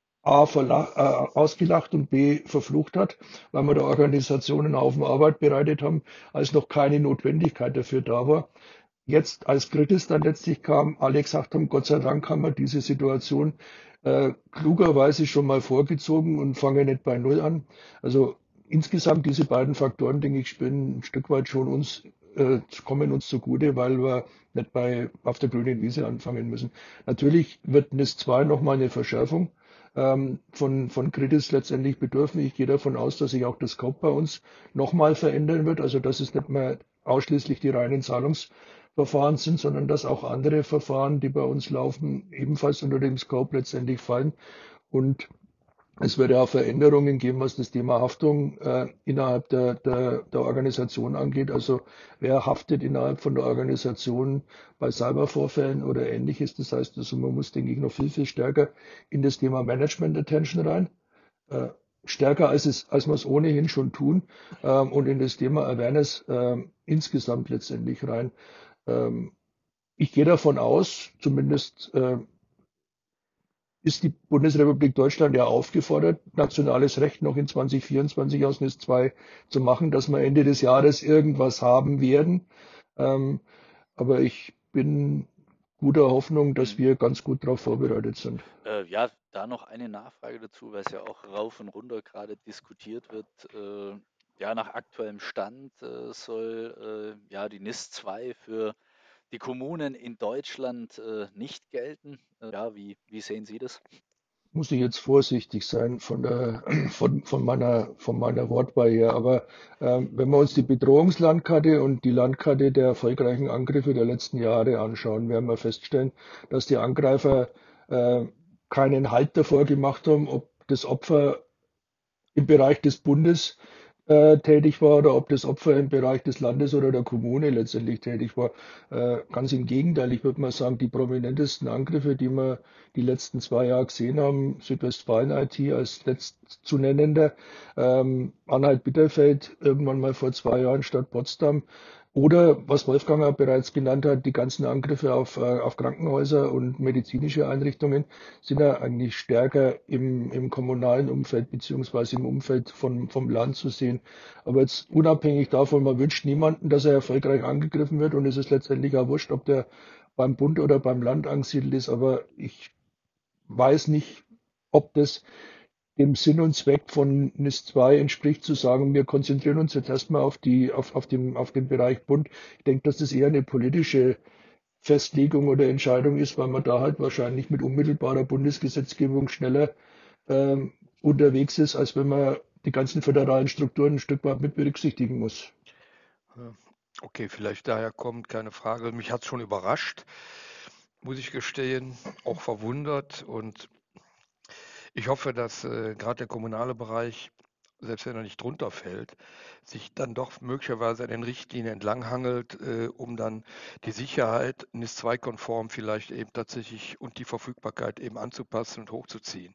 A verla- äh, ausgelacht und B verflucht hat, weil wir der Organisation einen Haufen Arbeit bereitet haben, als noch keine Notwendigkeit dafür da war. Jetzt, als Kritis dann letztlich kam, alle gesagt haben, Gott sei Dank haben wir diese Situation äh, klugerweise schon mal vorgezogen und fangen nicht bei Null an. Also insgesamt diese beiden Faktoren, denke ich, spielen ein Stück weit schon uns, äh, kommen uns zugute, weil wir nicht bei auf der grünen Wiese anfangen müssen. Natürlich wird NIS zwei nochmal eine Verschärfung ähm, von, von Kritis letztendlich bedürfen. Ich gehe davon aus, dass sich auch das Scope bei uns nochmal verändern wird. Also dass es nicht mehr ausschließlich die reinen Zahlungsverfahren sind, sondern dass auch andere Verfahren, die bei uns laufen, ebenfalls unter dem Scope letztendlich fallen. Und es wird ja auch Veränderungen geben, was das Thema Haftung äh, innerhalb der, der, der Organisation angeht. Also wer haftet innerhalb von der Organisation bei Cybervorfällen oder Ähnliches. Das heißt, also man muss, denke ich, noch viel, viel stärker in das Thema Management Attention rein. Äh, stärker als es, als wir es ohnehin schon tun, ähm, und in das Thema Awareness ähm, insgesamt letztendlich rein. Ähm, ich gehe davon aus, zumindest äh, ist die Bundesrepublik Deutschland ja aufgefordert, nationales Recht noch in zwanzig vierundzwanzig aus NIS zwei zu machen, dass wir Ende des Jahres irgendwas haben werden. Ähm, aber ich bin guter Hoffnung, dass Mhm. wir ganz gut darauf vorbereitet sind. Äh, ja, da noch eine Nachfrage dazu, weil es ja auch rauf und runter gerade diskutiert wird. Äh, ja, nach aktuellem Stand äh, soll äh, ja die NIS zwei für die Kommunen in Deutschland äh, nicht gelten. Äh, ja, wie, wie sehen Sie das? Muss ich jetzt vorsichtig sein von der, von, von meiner, von meiner Wortwahl her. Aber ähm, wenn wir uns die Bedrohungslandkarte und die Landkarte der erfolgreichen Angriffe der letzten Jahre anschauen, werden wir feststellen, dass die Angreifer äh, keinen Halt davor gemacht haben, ob das Opfer im Bereich des Bundes äh, tätig war oder ob das Opfer im Bereich des Landes oder der Kommune letztendlich tätig war. Äh, ganz im Gegenteil, ich würde mal sagen, die prominentesten Angriffe, die wir die letzten zwei Jahre gesehen haben, Südwestfalen I T als letzt zu nennender, ähm, Anhalt-Bitterfeld irgendwann mal vor zwei Jahren statt Potsdam, oder, was Wolfgang auch bereits genannt hat, die ganzen Angriffe auf, äh, auf Krankenhäuser und medizinische Einrichtungen sind ja eigentlich stärker im, im kommunalen Umfeld beziehungsweise im Umfeld von, vom Land zu sehen. Aber jetzt unabhängig davon, man wünscht niemanden, dass er erfolgreich angegriffen wird, und es ist letztendlich auch wurscht, ob der beim Bund oder beim Land angesiedelt ist. Aber ich weiß nicht, ob das dem Sinn und Zweck von NIS zwei entspricht, zu sagen, wir konzentrieren uns jetzt erstmal auf die, auf, auf den, auf den Bereich Bund. Ich denke, dass das eher eine politische Festlegung oder Entscheidung ist, weil man da halt wahrscheinlich mit unmittelbarer Bundesgesetzgebung schneller ähm, unterwegs ist, als wenn man die ganzen föderalen Strukturen ein Stück weit mit berücksichtigen muss. Ja, okay, vielleicht daher kommt, keine Frage. Mich hat es schon überrascht, muss ich gestehen, auch verwundert. Und ich hoffe, dass äh, gerade der kommunale Bereich, selbst wenn er nicht drunter fällt, sich dann doch möglicherweise an den Richtlinien entlanghangelt, äh, um dann die Sicherheit NIS zwei konform vielleicht eben tatsächlich und die Verfügbarkeit eben anzupassen und hochzuziehen.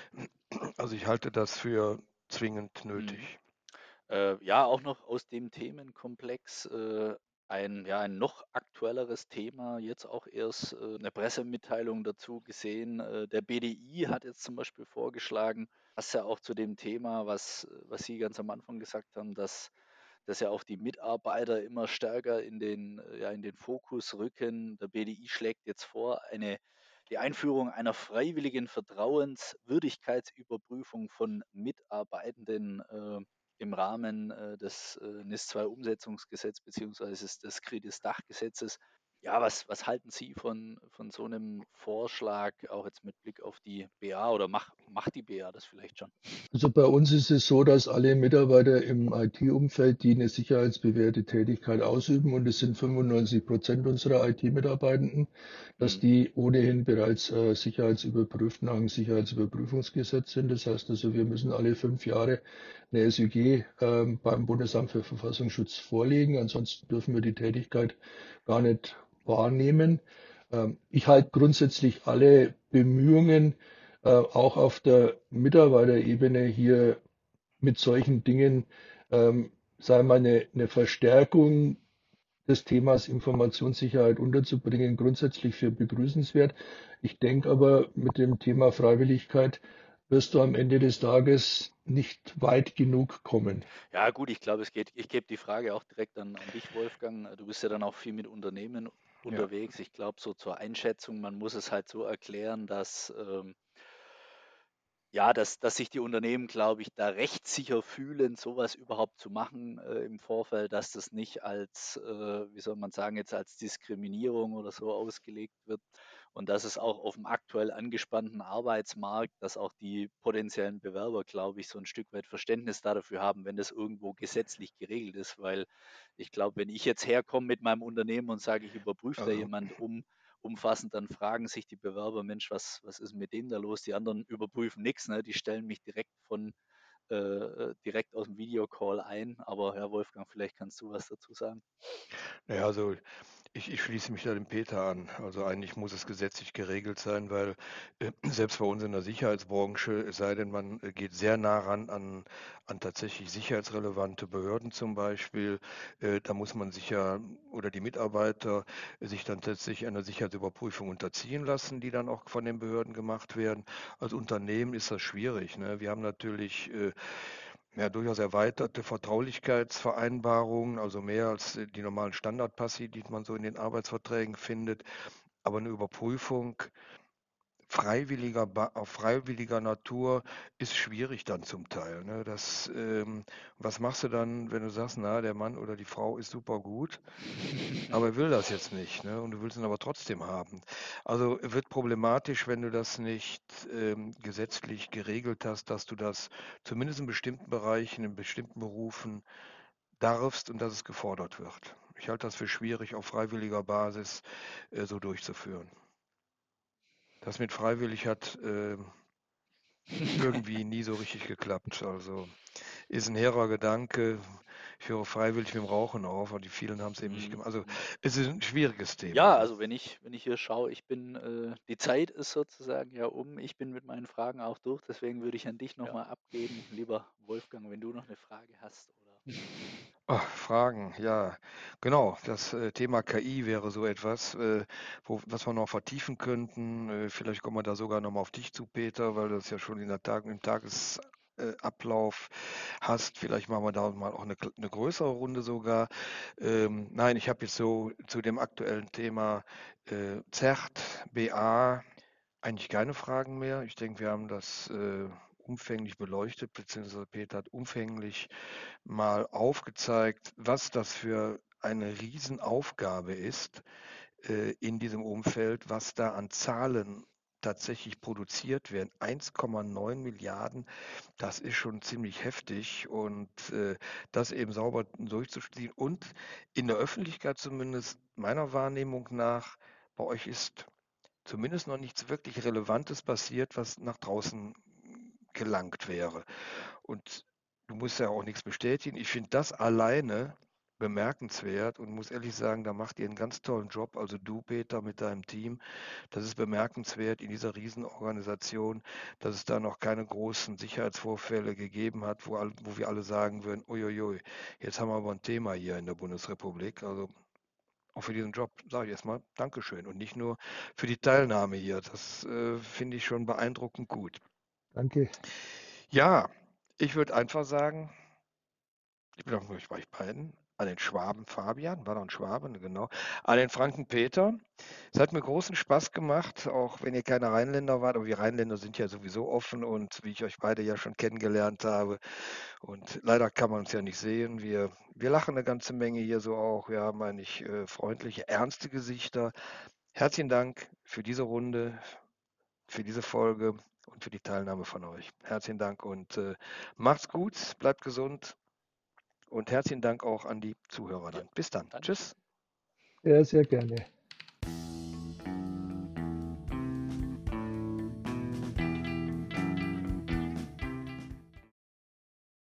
Also ich halte das für zwingend Mhm. nötig. Äh, ja, auch noch aus dem Themenkomplex äh, ein, ja, ein noch aktuelleres Thema, jetzt auch erst äh, eine Pressemitteilung dazu gesehen. Äh, der B D I hat jetzt zum Beispiel vorgeschlagen, was ja auch zu dem Thema, was, was Sie ganz am Anfang gesagt haben, dass, dass ja auch die Mitarbeiter immer stärker in den, äh, ja, in den Fokus rücken. Der B D I schlägt jetzt vor, eine, die Einführung einer freiwilligen Vertrauenswürdigkeitsüberprüfung von Mitarbeitenden äh, im Rahmen äh, des äh, NIS zwei Umsetzungsgesetzes beziehungsweise des Kritis-Dach-Gesetzes. Ja, was, was halten Sie von, von so einem Vorschlag, auch jetzt mit Blick auf die B A, oder mach, macht die B A das vielleicht schon? Also bei uns ist es so, dass alle Mitarbeiter im I T-Umfeld, die eine sicherheitsbewährte Tätigkeit ausüben, und es sind fünfundneunzig Prozent unserer I T-Mitarbeitenden, dass Mhm. die ohnehin bereits äh, sicherheitsüberprüft nach dem Sicherheitsüberprüfungsgesetz sind. Das heißt also, wir müssen alle fünf Jahre eine S Ü G ähm, beim Bundesamt für Verfassungsschutz vorlegen. Ansonsten dürfen wir die Tätigkeit gar nicht wahrnehmen. Ähm, ich halte grundsätzlich alle Bemühungen, äh, auch auf der Mitarbeiterebene hier mit solchen Dingen, ähm, sei mal eine, eine Verstärkung des Themas Informationssicherheit unterzubringen, grundsätzlich für begrüßenswert. Ich denke aber, mit dem Thema Freiwilligkeit wirst du am Ende des Tages nicht weit genug kommen. Ja, gut, ich glaube, es geht, ich gebe die Frage auch direkt an, an dich, Wolfgang. Du bist ja dann auch viel mit Unternehmen Ja, unterwegs. Ich glaube, so zur Einschätzung, man muss es halt so erklären, dass ähm, ja, dass, dass sich die Unternehmen, glaube ich, da rechtssicher fühlen, sowas überhaupt zu machen äh, im Vorfeld, dass das nicht als, äh, wie soll man sagen, jetzt als Diskriminierung oder so ausgelegt wird, und dass es auch auf dem aktuell angespannten Arbeitsmarkt, dass auch die potenziellen Bewerber, glaube ich, so ein Stück weit Verständnis dafür haben, wenn das irgendwo gesetzlich geregelt ist, weil ich glaube, wenn ich jetzt herkomme mit meinem Unternehmen und sage, ich überprüfe da also jemand um, umfassend, dann fragen sich die Bewerber, Mensch, was, was ist mit dem da los? Die anderen überprüfen nichts, ne? Die stellen mich direkt von äh, äh, direkt aus dem Videocall ein. Aber Herr Wolfgang, vielleicht kannst du was dazu sagen. naja, also Ich, ich schließe mich da dem Peter an. Also eigentlich muss es gesetzlich geregelt sein, weil äh, selbst bei uns in der Sicherheitsbranche, es sei denn, man äh, geht sehr nah ran an, an tatsächlich sicherheitsrelevante Behörden zum Beispiel, äh, da muss man sich ja oder die Mitarbeiter äh, sich dann tatsächlich einer Sicherheitsüberprüfung unterziehen lassen, die dann auch von den Behörden gemacht werden. Als Unternehmen ist das schwierig. Ne? Wir haben natürlich äh, ja, durchaus erweiterte Vertraulichkeitsvereinbarungen, also mehr als äh, die normalen Standardpassi, die man so in den Arbeitsverträgen findet. Aber eine Überprüfung freiwilliger, Ba- auf freiwilliger Natur ist schwierig dann zum Teil. Ne? Das, ähm, was machst du dann, wenn du sagst, na, der Mann oder die Frau ist super gut, aber er will das jetzt nicht, ne? Und du willst ihn aber trotzdem haben. Also wird problematisch, wenn du das nicht ähm, gesetzlich geregelt hast, dass du das zumindest in bestimmten Bereichen, in bestimmten Berufen darfst und dass es gefordert wird. Ich halte das für schwierig, auf freiwilliger Basis äh, so durchzuführen. Das mit freiwillig hat äh, irgendwie nie so richtig geklappt. Also ist ein hehrer Gedanke. Ich höre freiwillig mit dem Rauchen auf, aber die vielen haben es eben nicht Mhm, gemacht. Also mhm. es ist ein schwieriges Thema. Ja, Ne? also wenn ich, wenn ich hier schaue, ich bin, äh, die Zeit ist sozusagen ja um. Ich bin mit meinen Fragen auch durch. Deswegen würde ich an dich Ja. nochmal abgeben, lieber Wolfgang, wenn du noch eine Frage hast. Oder? Ach, Fragen, ja, genau. Das äh, Thema K I wäre so etwas, äh, wo, was wir noch vertiefen könnten. Äh, vielleicht kommen wir da sogar nochmal auf dich zu, Peter, weil du das ja schon in der Tag, im Tagesablauf hast. Vielleicht machen wir da mal auch eine, kle- eine größere Runde sogar. Ähm, nein, ich habe jetzt so zu dem aktuellen Thema äh, ZERT, B A eigentlich keine Fragen mehr. Ich denke, wir haben das äh, umfänglich beleuchtet, beziehungsweise Peter hat umfänglich mal aufgezeigt, was das für eine Riesenaufgabe ist äh, in diesem Umfeld, was da an Zahlen tatsächlich produziert werden. eins Komma neun Milliarden, das ist schon ziemlich heftig und äh, das eben sauber durchzuziehen und in der Öffentlichkeit zumindest meiner Wahrnehmung nach, bei euch ist zumindest noch nichts wirklich Relevantes passiert, was nach draußen gelangt wäre. Und du musst ja auch nichts bestätigen. Ich finde das alleine bemerkenswert und muss ehrlich sagen, da macht ihr einen ganz tollen Job. Also du, Peter, mit deinem Team. Das ist bemerkenswert in dieser Riesenorganisation, dass es da noch keine großen Sicherheitsvorfälle gegeben hat, wo, all, wo wir alle sagen würden, uiuiui, jetzt haben wir aber ein Thema hier in der Bundesrepublik. Also auch für diesen Job sage ich erstmal Dankeschön und nicht nur für die Teilnahme hier. Das äh, finde ich schon beeindruckend gut. Danke. Ja, ich würde einfach sagen, ich bedanke mich bei euch beiden. An den Schwaben Fabian, war doch ein Schwabe, ne, genau. An den Franken Peter. Es hat mir großen Spaß gemacht, auch wenn ihr keine Rheinländer wart, aber wir Rheinländer sind ja sowieso offen und wie ich euch beide ja schon kennengelernt habe. Und leider kann man uns ja nicht sehen. Wir, wir lachen eine ganze Menge hier so auch. Wir haben eigentlich äh, freundliche, ernste Gesichter. Herzlichen Dank für diese Runde, für diese Folge und für die Teilnahme von euch. Herzlichen Dank und äh, macht's gut, bleibt gesund und herzlichen Dank auch an die Zuhörer Ja, dann. Bis dann. Dankeschön. Tschüss. Ja, sehr gerne.